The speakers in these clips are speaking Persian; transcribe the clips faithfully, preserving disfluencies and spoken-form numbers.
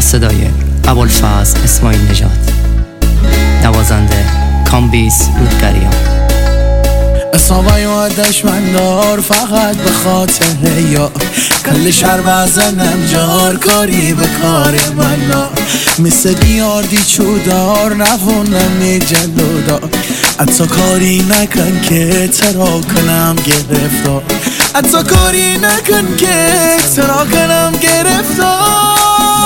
صدای ابوالفضل اسماعیل نژاد، نوازنده کامبیس رودگریان. اصابه و دشمندار فقط به خاطر یا کل شهر بزنم جار کاری به کار من نا مثل دیار دی چودار نفونم می جلودار حتی کاری نکن که ترا کنم گرفتار حتی کاری نکن که ترا کنم گرفتار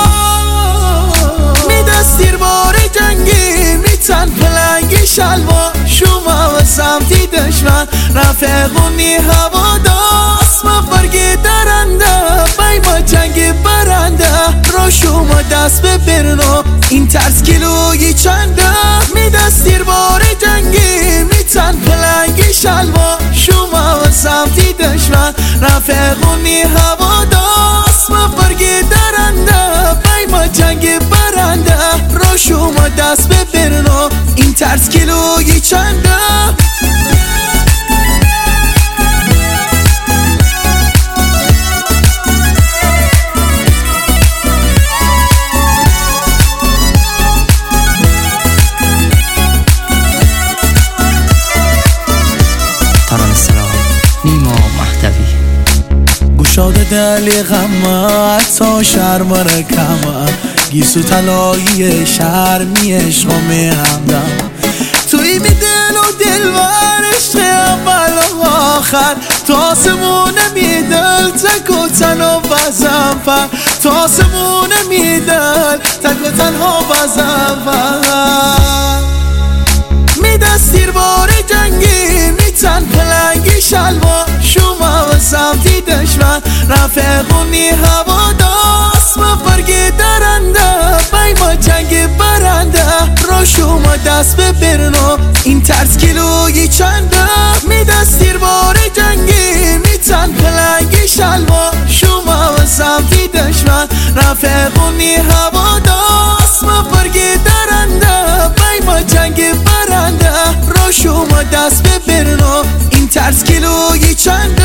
می دستیر بار جنگی می تن پلنگی شلوار شما و سمتی دشمن رفقونی هوا داست ما برگی درنده بای ما جنگی برنده رو شما دست ببرنو این ترس کیلویی چنده می دستیر بار جنگی می تن پلنگی شلوار شما و سمتی دشمن رفقونی هوا داست ما برگی درنده بای ما جنگی برنده رو شما دست ببرنو این ترس کیلویی چنده. ترانه سرای نیما مهدوی. گشاده دلی غمه حتی شرم رکمه گیسو تلایی شرمی عشقامی همدم توی می دل و دل ور عشق اول و آخر تا سمونه می دل تک و تنها بزن فر تا سمونه می دل تک و تنها بزن فر می دستیر بار جنگی می تن پلنگی شلوار شما و سمتی دشمن رفقونی هوا داست ما برگی درنده بای ما جنگی برنده رو شما دست ببرنو این ترس کیلویی چنده می دستیر بار جنگی می تن پلنگی شلوار شما و سمتی دشمن رفقونی هوا داست ما برگی درنده بای ما جنگی برنده رو شما دست ببرنو این ترس کیلویی چنده.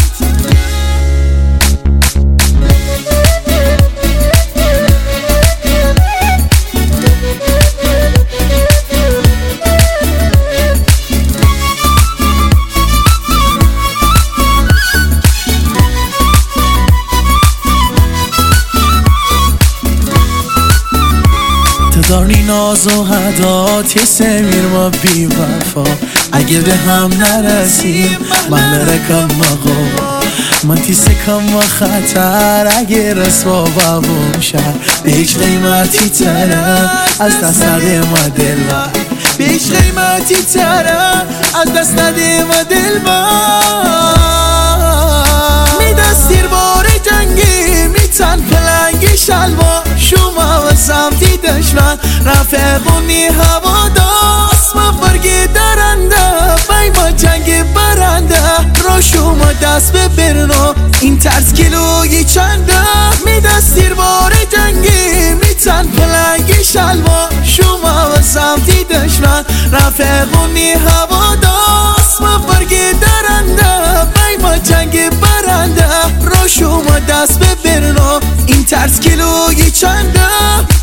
دارنی ناز و هدات سمیر ما بی وفا اگه به هم نرسیم من نرکم مقام من تیسکم و خطر اگه رسوا بابم شد به هیچ قیمتی تره از دست نده ما دل بر به هیچ قیمتی تره از دست نده ما دل بر می دستیر بار جنگی می تن پلنگی شلوار شما و سمتی دشمن رفقونی هوا داست ما برگی درنده بای ما جنگی برنده رو شما دست ببرنو این ترس کیلویی چنده می دستیر بار جنگی می تن پلنگی شلوار شما و سمتی دشمن رفقونی هوا داست ما برگی درنده بای ما جنگی برنده رو شما دست ببرنو این ترس کیلویی چنده.